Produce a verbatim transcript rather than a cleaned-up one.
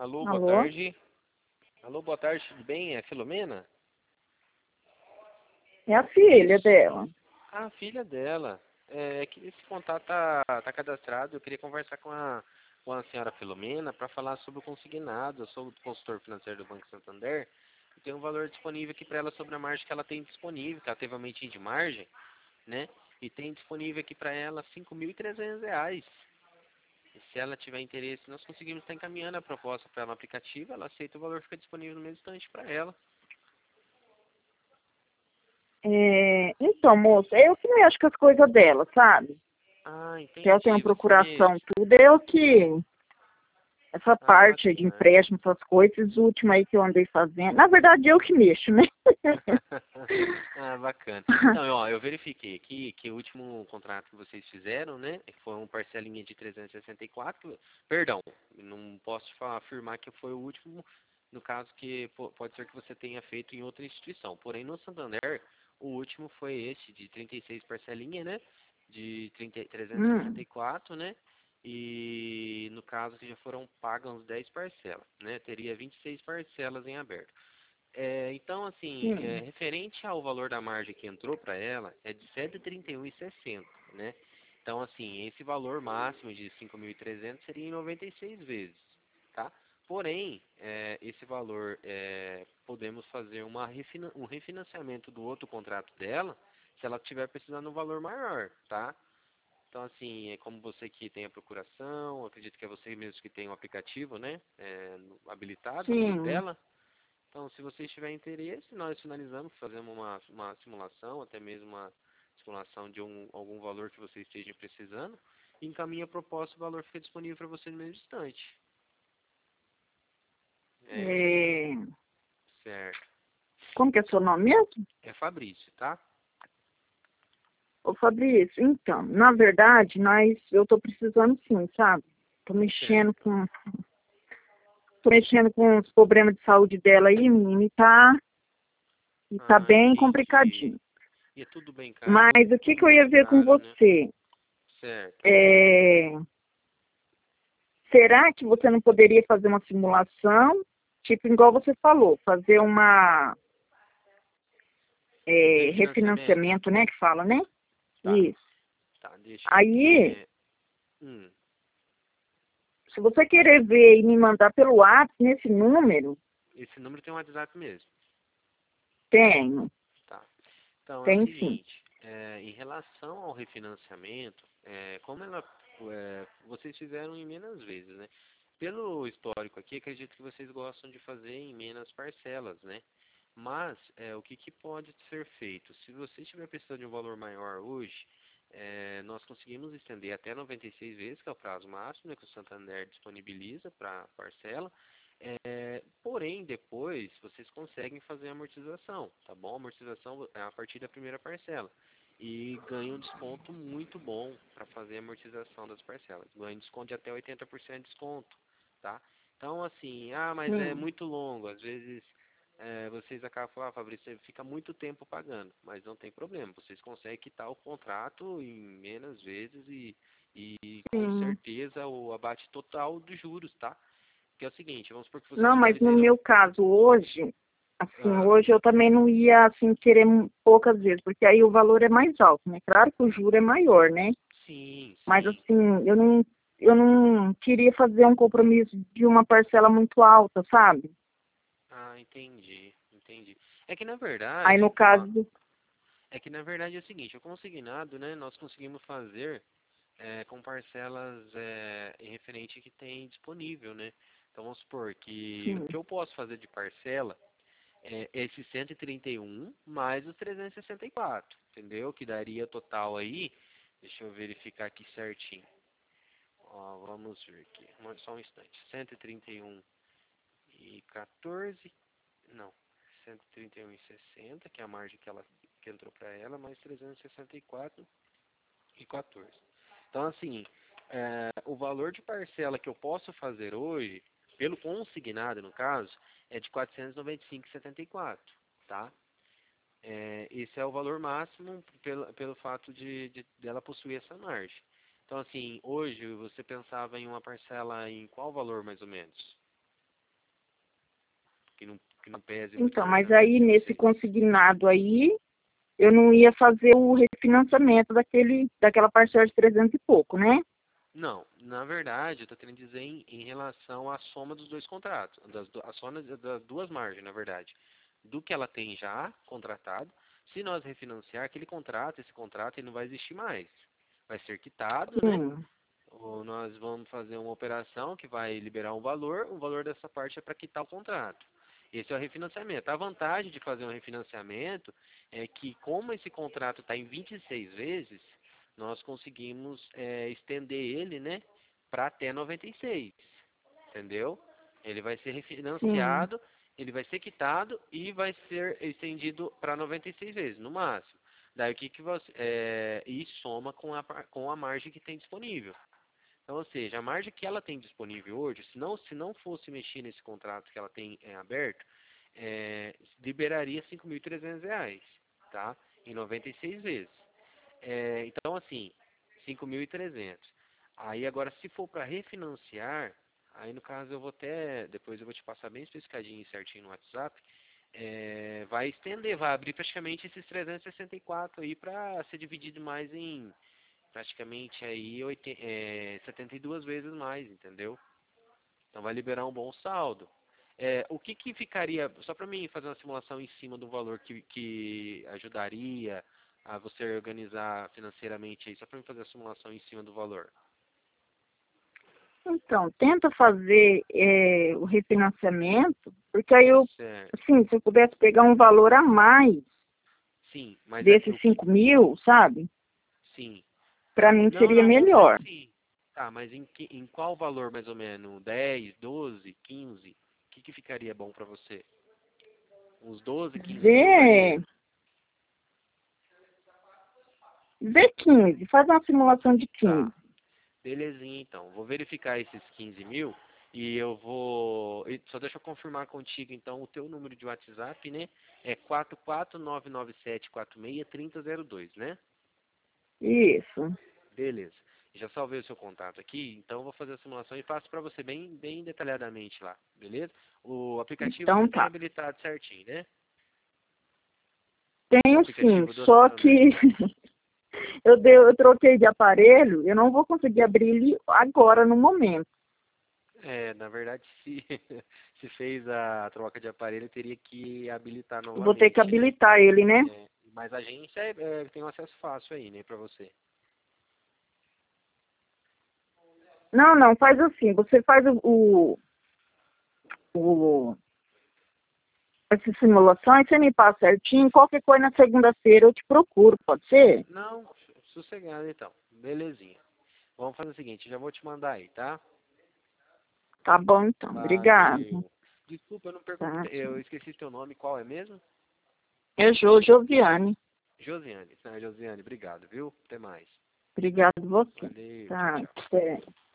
Alô, boa Alô? tarde. Alô, boa tarde, tudo bem? É Filomena? É a filha Isso. dela. Ah, a filha dela. É é que esse contato tá, tá cadastrado. Eu queria conversar com a, com a senhora Filomena para falar sobre o consignado. Eu sou o consultor financeiro do Banco Santander. E tem um valor disponível aqui para ela sobre a margem que ela tem disponível, que ela teve aumentinho de margem, né? E tem disponível aqui para ela cinco mil e trezentos reais. E se ela tiver interesse, nós conseguimos estar encaminhando a proposta para ela no aplicativo. Ela aceita, o valor fica disponível no mesmo instante para ela. É, então, moça, eu que mexo com as coisas dela, sabe? Ah, Se ela tem uma entendi. Você mesmo. procuração, tudo, é eu que... Essa Ah, parte aí de bacana. empréstimo, essas coisas, última aí que eu andei fazendo. Na verdade, eu que mexo, né? Ah, bacana. Então, ó, eu verifiquei aqui que o último contrato que vocês fizeram, né, foi um parcelinha de trezentos e sessenta e quatro. Perdão, não posso fa- afirmar que foi o último, no caso que po- pode ser que você tenha feito em outra instituição. Porém, no Santander, o último foi esse de trinta e seis parcelinha, né, de trinta, trezentos e sessenta Hum, e quatro, né? E no caso que já foram pagas uns dez parcelas, né? Teria vinte e seis parcelas em aberto. É, então, assim, é, sim. referente ao valor da margem que entrou para ela, é de cento e trinta e um vírgula sessenta, né? Então, assim, esse valor máximo de cinco mil e trezentos seria em noventa e seis vezes, tá? Porém, é, esse valor, é, podemos fazer uma refina um refinanciamento do outro contrato dela, se ela estiver precisando de um valor maior, tá? Então, assim, é como você que tem a procuração, acredito que é você mesmo que tem o aplicativo, né? É, no- habilitado no nome Sim. dela. Então, se você tiver interesse, nós finalizamos, fazemos uma, uma simulação, até mesmo uma simulação de um, algum valor que você esteja precisando, e encaminha a proposta, o valor fica disponível para você no mesmo instante. É, É, certo. como que é seu nome mesmo? É Fabrício, tá? Ô, Fabrício, então, na verdade, nós, eu tô precisando sim, sabe? Tô mexendo Certo. com, tô mexendo com os problemas de saúde dela aí, menina, e tá, e tá Ah, bem entendi. complicadinho. E é tudo bem caro, Mas o que tudo que eu ia muito ver com caro, né? você? Certo. É, será que você não poderia fazer uma simulação, tipo, igual você falou, fazer uma Um é, refinanciamento. refinanciamento, né, que fala, né? Tá, Isso. tá, deixa eu aqui. Aí, É, hum, se você querer ver e me mandar pelo WhatsApp nesse número, esse número tem um WhatsApp mesmo. tenho, Tá. Então é o tem sim. seguinte, é, em relação ao refinanciamento, é, como ela, é, vocês fizeram em menos vezes, né? Pelo histórico aqui, acredito que vocês gostam de fazer em menos parcelas, né? Mas é, o que, que pode ser feito? Se você estiver precisando de um valor maior hoje, é, nós conseguimos estender até noventa e seis vezes, que é o prazo máximo, né, que o Santander disponibiliza para parcela. É, porém, depois vocês conseguem fazer a amortização, tá bom? A amortização é a partir da primeira parcela. E ganha um desconto muito bom para fazer a amortização das parcelas. Ganha desconto de até oitenta por cento de desconto, tá? Então, assim, ah, mas é Sim. muito longo. Às vezes é, vocês acabam falando, ah, Fabrício, você fica muito tempo pagando. Mas não tem problema. Vocês conseguem quitar o contrato em menos vezes e, e com Sim. certeza o abate total dos juros, tá? Que é o seguinte, vamos supor que vocês Não, mas no finalizem. meu caso hoje, assim, Ah, hoje eu também não ia, assim, querer mu- poucas vezes, porque aí o valor é mais alto, né? Claro que o juro é maior, né? sim, Mas, sim. assim, eu não, eu não queria fazer um compromisso de uma parcela muito alta, sabe? Ah, entendi, entendi. É que na Aí, no verdade, ó, caso, é que na verdade é o seguinte, o consignado, né, nós conseguimos fazer é, com parcelas é, em referente que tem disponível, né? Então vamos supor que o sim. que eu posso fazer de parcela é esse cento e trinta e um mais os trezentos e sessenta e quatro, entendeu? Que daria total aí, deixa eu verificar aqui certinho. Ó, vamos ver aqui, só um instante. cento e trinta e um e quatorze, não, cento e trinta e um e sessenta, que é a margem que ela que entrou para ela, mais trezentos e sessenta e quatro e quatorze. Então, assim, é, o valor de parcela que eu posso fazer hoje, pelo consignado no caso, é de quatrocentos e noventa e cinco vírgula setenta e quatro, tá? É, esse é o valor máximo pelo, pelo fato de, de dela possuir essa margem. Então, assim, hoje você pensava em uma parcela em qual valor mais ou menos? que não, que não pese muito. Então, mas aí nesse consignado aí, eu não ia fazer o refinanciamento daquele, daquela parcela de trezentos e pouco, né? Não, na verdade, eu estou querendo dizer em, em relação à soma dos dois contratos, das, du- a soma das duas margens, na verdade, do que ela tem já contratado. Se nós refinanciar aquele contrato, esse contrato ele não vai existir mais. Vai ser quitado, né? Sim, Ou nós vamos fazer uma operação que vai liberar um valor, o valor dessa parte é para quitar o contrato. Esse é o refinanciamento. A vantagem de fazer um refinanciamento é que, como esse contrato está em vinte e seis vezes, nós conseguimos é, estender ele, né, para até noventa e seis, entendeu? Ele vai ser sim, refinanciado, ele vai ser quitado e vai ser estendido para noventa e seis vezes, no máximo. Daí o que que você é, e soma com a par- com a margem que tem disponível. Então, ou seja, a margem que ela tem disponível hoje, se não, se não fosse mexer nesse contrato que ela tem é, aberto, é, liberaria cinco mil e trezentos reais, tá? Em noventa e seis vezes. É, então, assim, cinco mil e trezentos. Aí, agora, se for para refinanciar, aí no caso eu vou até, depois eu vou te passar bem especificadinho e certinho no WhatsApp, é, vai estender, vai abrir praticamente esses trezentos e sessenta e quatro aí para ser dividido mais em praticamente aí oitenta, é, setenta e duas vezes mais, entendeu? Então vai liberar um bom saldo. É, o que que ficaria, só para mim fazer uma simulação em cima do valor que, que ajudaria a você organizar financeiramente aí, só para mim fazer a simulação em cima do valor. então, tenta fazer é, o refinanciamento, porque aí eu, Certo. assim, se eu pudesse pegar um valor a mais Sim, mas é desses o que, cinco mil, sabe? sim. Para mim Não, seria não, vamos ver melhor. assim. Tá, mas em, que, em qual valor mais ou menos? Dez, doze, quinze? O que que ficaria bom para você? Uns doze, quinze mil Vê, daria? vê quinze, faz uma simulação de Tá. quinze. Belezinha, então. Vou verificar esses quinze mil e eu vou. e Só deixa eu confirmar contigo, então, o teu número de WhatsApp, né? É quatro quatro nove nove sete quatro seis três zero zero dois, né? Isso. Beleza. Já salvei o seu contato aqui, então eu vou fazer a simulação e passo para você bem, bem detalhadamente lá, beleza? O aplicativo você Então tem tá. habilitado certinho, né? O Tenho sim, aplicativo do só Santander. que eu, dei, eu troquei de aparelho, eu não vou conseguir abrir ele agora no momento. É, na verdade, se, se fez a troca de aparelho, teria que habilitar Eu vou ter que novamente, né? habilitar ele, né? É, mas a agência é, é, tem um acesso fácil aí, né, pra você. Não, não, faz assim, você faz o, o, o essa simulação, aí você me passa certinho, qualquer coisa na segunda-feira eu te procuro, pode ser? Não, sossegado então. Belezinha. Vamos fazer o seguinte, já vou te mandar aí, tá? Tá bom então, obrigado. Valeu. Desculpa, eu não Tá, perguntei, eu esqueci teu nome, qual é mesmo? é Jo, Joviane. Josiane. Tá, Josiane, obrigado, viu? Até mais. Obrigado você. Valeu, tchau, Tá, tchau. até.